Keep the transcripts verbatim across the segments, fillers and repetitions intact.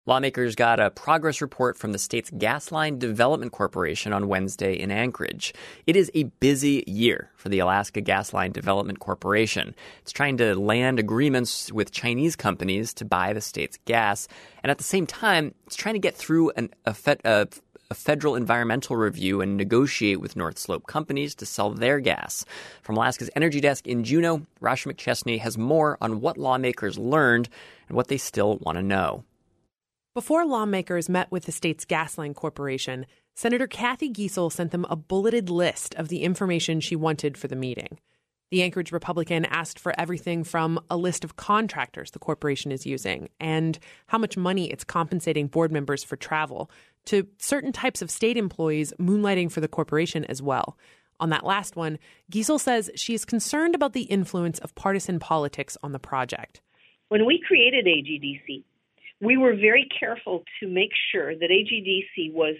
Lawmakers got a progress report from the state's Gasline Development Corporation on Wednesday in Anchorage. It is a busy year for the Alaska Gasline Development Corporation. It's trying to land agreements with Chinese companies to buy the state's gas. And at the same time, it's trying to get through an, a, fe- a, a federal environmental review and negotiate with North Slope companies to sell their gas. From Alaska's Energy Desk in Juneau, Rasha McChesney has more on what lawmakers learned and what they still want to know. Before lawmakers met with the state's Gasline Corporation, Senator Kathy Giessel sent them a bulleted list of the information she wanted for the meeting. The Anchorage Republican asked for everything from a list of contractors the corporation is using and how much money it's compensating board members for travel, to certain types of state employees moonlighting for the corporation as well. On that last one, Giessel says she is concerned about the influence of partisan politics on the project. When we created A G D C, we were very careful to make sure that A G D C was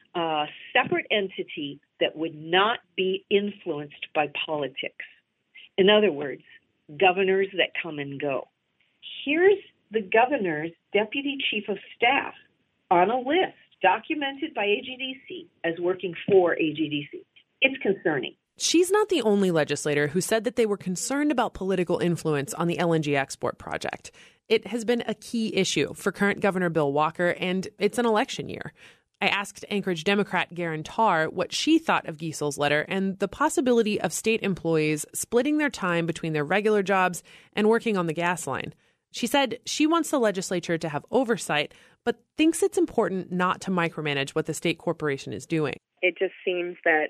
a separate entity that would not be influenced by politics. In other words, governors that come and go. Here's the governor's deputy chief of staff on a list documented by A G D C as working for A G D C. It's concerning. She's not the only legislator who said that they were concerned about political influence on the L N G export project. It has been a key issue for current Governor Bill Walker, and it's an election year. I asked Anchorage Democrat Garen Tarr what she thought of Giessel's letter and the possibility of state employees splitting their time between their regular jobs and working on the gas line. She said she wants the legislature to have oversight, but thinks it's important not to micromanage what the state corporation is doing. It just seems that,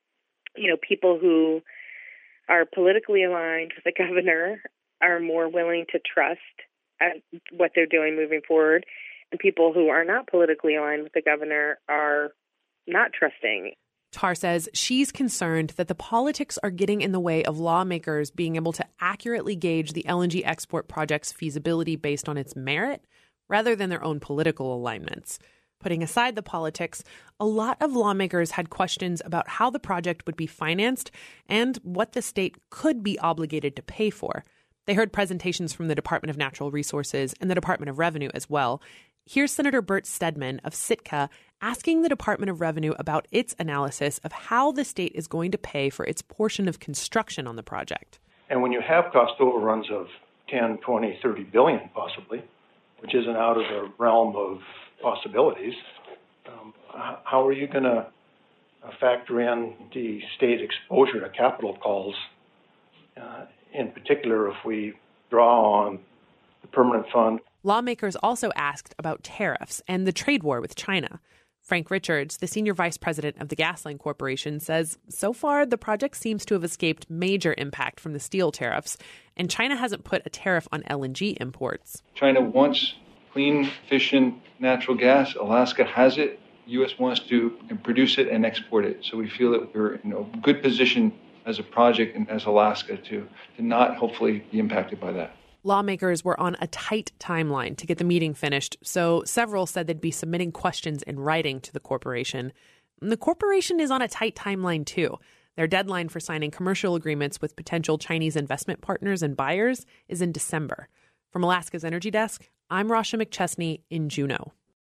you know, people who are politically aligned with the governor are more willing to trust at what they're doing moving forward, and people who are not politically aligned with the governor are not trusting. Tarr says she's concerned that the politics are getting in the way of lawmakers being able to accurately gauge the L N G export project's feasibility based on its merit rather than their own political alignments. Putting aside the politics, a lot of lawmakers had questions about how the project would be financed and what the state could be obligated to pay for. They heard presentations from the Department of Natural Resources and the Department of Revenue as well. Here's Senator Bert Stedman of Sitka asking the Department of Revenue about its analysis of how the state is going to pay for its portion of construction on the project. And when you have cost overruns of ten, twenty, thirty billion possibly, which isn't out of the realm of possibilities, um, how are you going to factor in the state exposure to capital calls, uh, in particular if we draw on the permanent fund? Lawmakers also asked about tariffs and the trade war with China. Frank Richards, the senior vice president of the Gasline Corporation, says so far the project seems to have escaped major impact from the steel tariffs, and China hasn't put a tariff on L N G imports. China wants clean, efficient natural gas. Alaska has it. The U S wants to produce it and export it. So we feel that we're in a good position as a project and as Alaska to, to not hopefully be impacted by that. Lawmakers were on a tight timeline to get the meeting finished, so several said they'd be submitting questions in writing to the corporation. And the corporation is on a tight timeline, too. Their deadline for signing commercial agreements with potential Chinese investment partners and buyers is in December. From Alaska's Energy Desk, I'm Rasha McChesney in Juneau.